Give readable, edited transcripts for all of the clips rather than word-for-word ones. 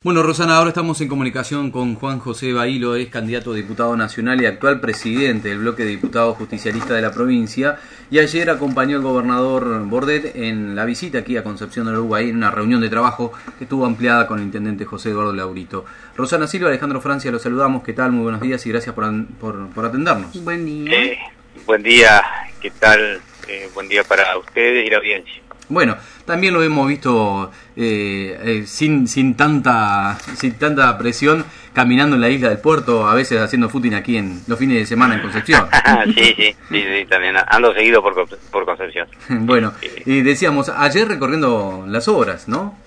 Bueno, Rosana, ahora estamos en comunicación con Juan José Bailo, es candidato a diputado nacional y actual presidente del bloque de diputados justicialistas de la provincia, y ayer acompañó al gobernador Bordet en la visita aquí a Concepción del Uruguay, en una reunión de trabajo que estuvo ampliada con el intendente José Eduardo Laurito. Rosana Silva, Alejandro Francia, los saludamos. ¿Qué tal? Muy buenos días y gracias por atendernos. Buen día. Buen día, ¿qué tal? Buen día para ustedes y la audiencia. Bueno, también lo hemos visto sin tanta presión, caminando en la isla del Puerto, a veces haciendo footing aquí en los fines de semana en Concepción. Sí, también ando seguido por Concepción. Bueno, y decíamos, ayer recorriendo las obras, ¿no?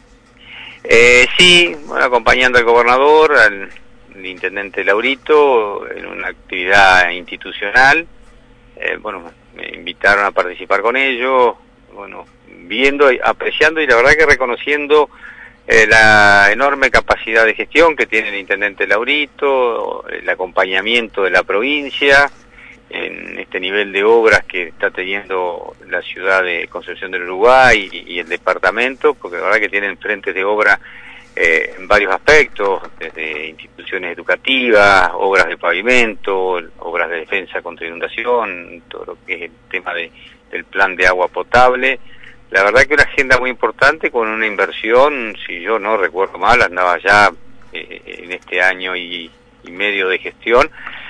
Sí, bueno, acompañando al gobernador, al intendente Laurito, en una actividad institucional. Bueno, me invitaron a participar con ellos, bueno, viendo, apreciando y la verdad que reconociendo la enorme capacidad de gestión que tiene el intendente Laurito, el acompañamiento de la provincia en este nivel de obras que está teniendo la ciudad de Concepción del Uruguay y el departamento, porque la verdad que tienen frentes de obra en varios aspectos, desde instituciones educativas, obras de pavimento, obras de defensa contra inundación, todo lo que es el tema del plan de agua potable. La verdad que una agenda muy importante con una inversión, si yo no recuerdo mal, andaba ya en este año y medio de gestión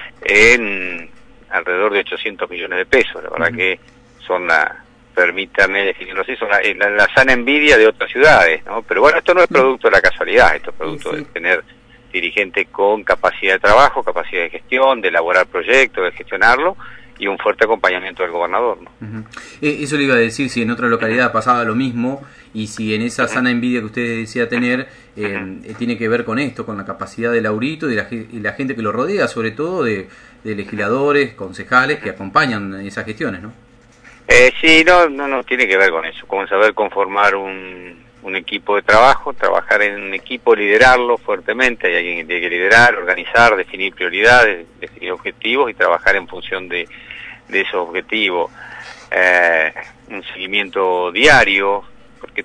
en alrededor de 800 millones de pesos. La verdad que son permítame definirlo así, son la sana envidia de otras ciudades, ¿no? Pero bueno, esto no es producto de la casualidad, esto es producto de tener dirigentes con capacidad de trabajo, capacidad de gestión, de elaborar proyectos, de gestionarlo, y un fuerte acompañamiento del gobernador, ¿no? Eso le iba a decir, si en otra localidad pasaba lo mismo, y si en esa sana envidia que usted decía tener, tiene que ver con esto, con la capacidad de Laurito y la gente que lo rodea, sobre todo de legisladores, concejales que acompañan esas gestiones, ¿no? Sí, no tiene que ver con eso, con saber conformar un equipo de trabajo, trabajar en un equipo, liderarlo fuertemente. Hay alguien que tiene que liderar, organizar, definir prioridades, definir objetivos y trabajar en función de esos objetivos. Un seguimiento diario, porque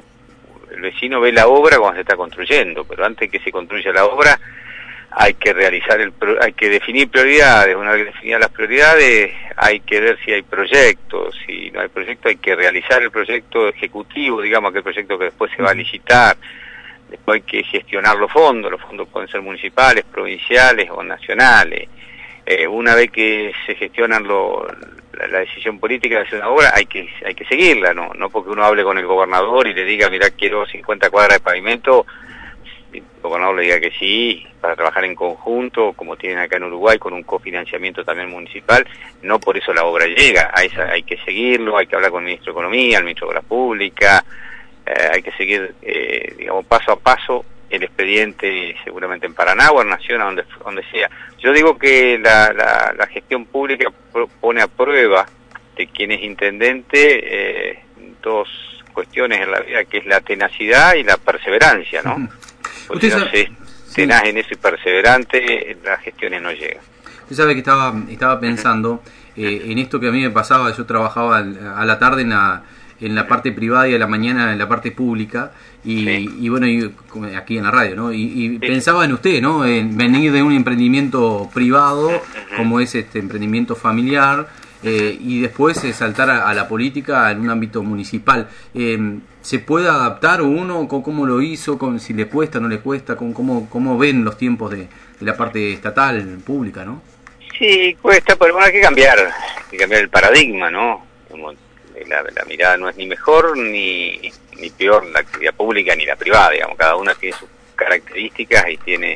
el vecino ve la obra cuando se está construyendo, pero antes que se construya la obra hay que hay que definir prioridades. Una vez definidas las prioridades hay que ver si hay proyectos. Si no hay proyecto hay que realizar el proyecto ejecutivo, digamos, aquel proyecto que después se va a licitar. Después hay que gestionar los fondos pueden ser municipales, provinciales o nacionales. Una vez que se gestionan la decisión política de hacer una obra, hay que seguirla, no porque uno hable con el gobernador y le diga, mira, quiero 50 cuadras de pavimento, el gobernador le diga que sí, para trabajar en conjunto, como tienen acá en Uruguay, con un cofinanciamiento también municipal. No por eso la obra llega, hay que seguirlo, hay que hablar con el ministro de Economía, el ministro de Obras Públicas, hay que seguir, digamos, paso a paso el expediente, seguramente en Paraná o en Nación, a donde sea. Yo digo que la gestión pública pone a prueba de quien es intendente dos cuestiones en la vida, que es la tenacidad y la perseverancia, ¿no? Porque si no se tenaz en eso y perseverante, las gestiones no llegan. Usted sabe que estaba pensando en esto que a mí me pasaba. Yo trabajaba a la tarde en la parte privada y a la mañana en la parte pública, y bueno, aquí en la radio, ¿no? Y pensaba en usted, ¿no? En venir de un emprendimiento privado, como es este emprendimiento familiar, y después saltar a la política en un ámbito municipal. ¿Se puede adaptar uno? ¿Cómo lo hizo? Si le cuesta, no le cuesta? ¿Cómo ven los tiempos de la parte estatal, pública, no? Sí, cuesta, pero bueno, hay que cambiar el paradigma, ¿no? Como la mirada no es ni mejor ni peor la actividad pública ni la privada, digamos, cada una tiene sus características y tiene,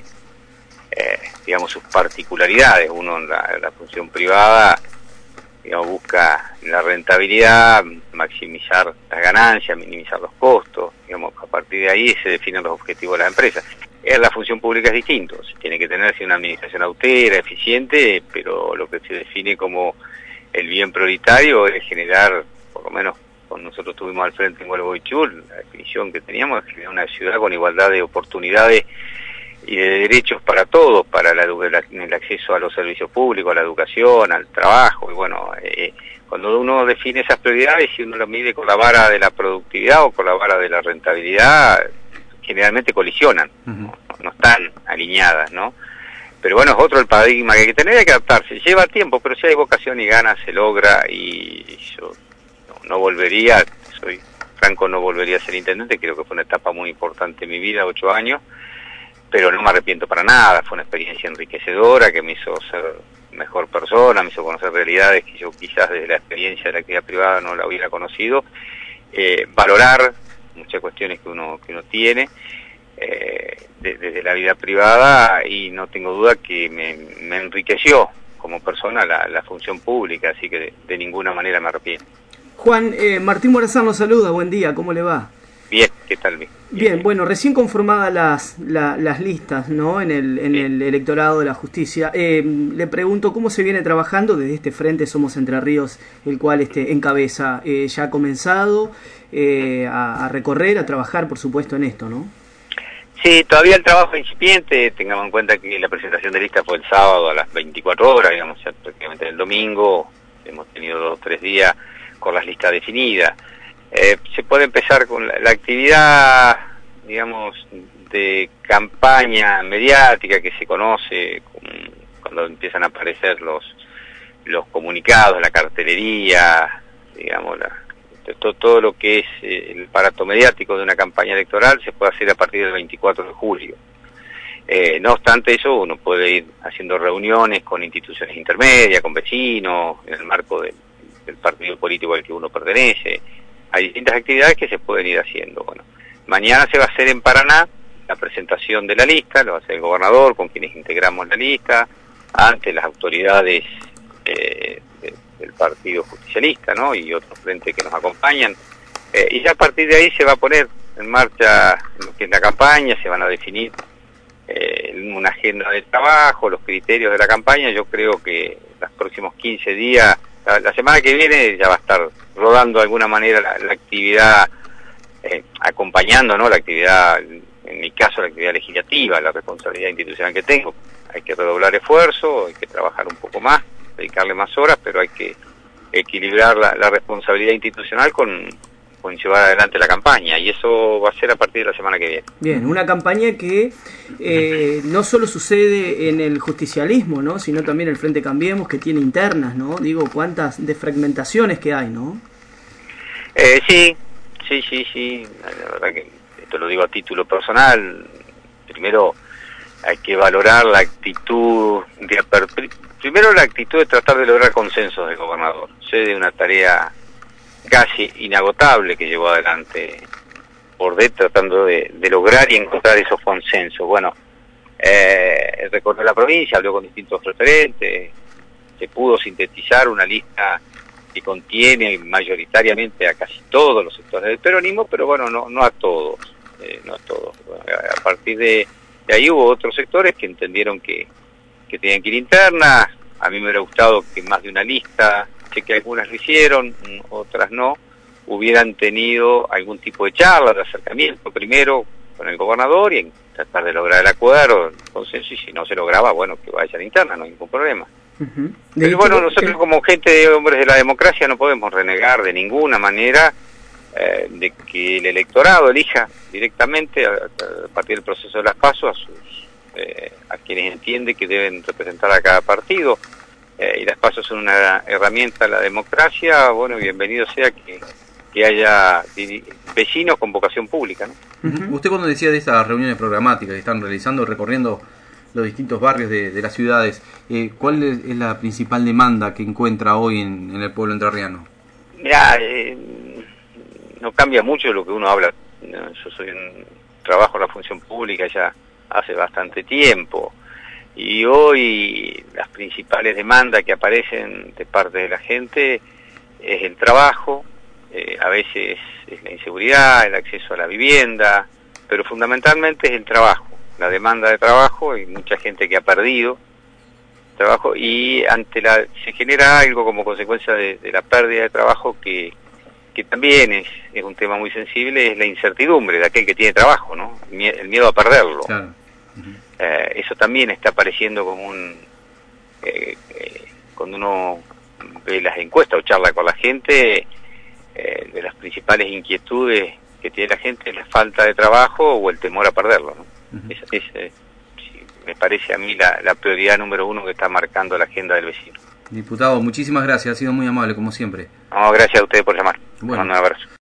digamos, sus particularidades. Uno en la función privada, digamos, busca la rentabilidad, maximizar las ganancias, minimizar los costos, digamos, a partir de ahí se definen los objetivos de las empresas. En la función pública es distinto, se tiene que tener una administración austera, eficiente, pero lo que se define como el bien prioritario es generar, por lo menos cuando nosotros estuvimos al frente en Gualeguaychú, la definición que teníamos es generar una ciudad con igualdad de oportunidades y de derechos para todos, para el acceso a los servicios públicos, a la educación, al trabajo. Y bueno, cuando uno define esas prioridades y uno lo mide con la vara de la productividad o con la vara de la rentabilidad, generalmente colisionan, no están alineadas, ¿no? Pero bueno, es otro el paradigma que hay que tener, hay que adaptarse. Lleva tiempo, pero si hay vocación y ganas se logra, y yo no volvería, soy franco, no volvería a ser intendente. Creo que fue una etapa muy importante en mi vida, 8 años, pero no me arrepiento para nada. Fue una experiencia enriquecedora que me hizo ser mejor persona, me hizo conocer realidades que yo quizás desde la experiencia de la actividad privada no la hubiera conocido, valorar muchas cuestiones que uno tiene desde la vida privada, y no tengo duda que me enriqueció como persona la función pública, así que de ninguna manera me arrepiento. Juan, Martín Morazán nos saluda, buen día, ¿cómo le va? Bien, ¿qué tal? Bien, bueno, recién conformadas las listas, ¿no? En el electorado de la justicia. Le pregunto cómo se viene trabajando desde este frente Somos Entre Ríos, el cual encabeza. ¿Ya ha comenzado a recorrer, a trabajar, por supuesto, en esto, no? Sí, todavía el trabajo es incipiente. Tengamos en cuenta que la presentación de lista fue el sábado a las 24 horas, digamos, ya prácticamente el domingo. Hemos tenido 2 o 3 días con las listas definidas. Se puede empezar con la actividad, digamos, de campaña mediática que se conoce cuando empiezan a aparecer los comunicados, la cartelería, digamos, todo lo que es el aparato mediático de una campaña electoral se puede hacer a partir del 24 de julio. No obstante eso, uno puede ir haciendo reuniones con instituciones intermedias, con vecinos, en el marco del partido político al que uno pertenece. Hay distintas actividades que se pueden ir haciendo. Bueno, mañana se va a hacer en Paraná la presentación de la lista, lo va a hacer el gobernador con quienes integramos la lista, ante las autoridades del partido justicialista, ¿no? Y otros frentes que nos acompañan. Y ya a partir de ahí se va a poner en marcha lo que es la campaña, se van a definir una agenda de trabajo, los criterios de la campaña. Yo creo que los próximos 15 días, la semana que viene ya va a estar rodando de alguna manera la actividad, acompañando, ¿no? La actividad, en mi caso la actividad legislativa, la responsabilidad institucional que tengo. Hay que redoblar esfuerzo, hay que trabajar un poco más, dedicarle más horas, pero hay que equilibrar la responsabilidad institucional con llevar adelante la campaña, y eso va a ser a partir de la semana que viene. Bien, una campaña que no solo sucede en el justicialismo, ¿no? Sino también el Frente Cambiemos, que tiene internas, ¿no? Digo, cuántas desfragmentaciones que hay, ¿no? Sí, la verdad que esto lo digo a título personal. Primero hay que valorar la actitud primero la actitud de tratar de lograr consensos del gobernador. Sé de una tarea casi inagotable que llevó adelante Bordet, tratando de lograr y encontrar esos consensos. Bueno, recorrió la provincia, habló con distintos referentes, se pudo sintetizar una lista que contiene mayoritariamente a casi todos los sectores del peronismo, pero bueno, no a todos, Bueno, a partir de ahí hubo otros sectores que entendieron que tenían que ir internas. A mí me hubiera gustado que más de una lista, sé que algunas lo hicieron, otras no, hubieran tenido algún tipo de charla, de acercamiento primero con el gobernador y en tratar de lograr el acuerdo, el consenso, y si no se lograba, bueno, que vayan internas, no hay ningún problema. Pero bueno, nosotros como gente de hombres de la democracia no podemos renegar de ninguna manera de que el electorado elija directamente a partir del proceso de las PASO a quienes entiende que deben representar a cada partido, y las PASO son una herramienta de la democracia. Bueno, bienvenido sea que haya vecinos con vocación pública, ¿no? Usted cuando decía de estas reuniones programáticas que están realizando, recorriendo los distintos barrios de las ciudades, ¿cuál es la principal demanda que encuentra hoy en el pueblo entrerriano? Mirá, no cambia mucho lo que uno habla. Yo trabajo en la función pública ya hace bastante tiempo, y hoy las principales demandas que aparecen de parte de la gente es el trabajo, a veces es la inseguridad, el acceso a la vivienda, pero fundamentalmente es el trabajo, la demanda de trabajo. Hay mucha gente que ha perdido trabajo, y se genera algo como consecuencia de la pérdida de trabajo que también es un tema muy sensible, es la incertidumbre de aquel que tiene trabajo, ¿no? El miedo a perderlo. Claro. Eso también está apareciendo como cuando uno ve las encuestas o charla con la gente, de las principales inquietudes que tiene la gente es la falta de trabajo o el temor a perderlo, ¿no? Sí, me parece a mí la prioridad número 1 que está marcando la agenda del vecino. Diputado, muchísimas gracias, ha sido muy amable como siempre. No, gracias a ustedes por llamar. Bueno. Un abrazo.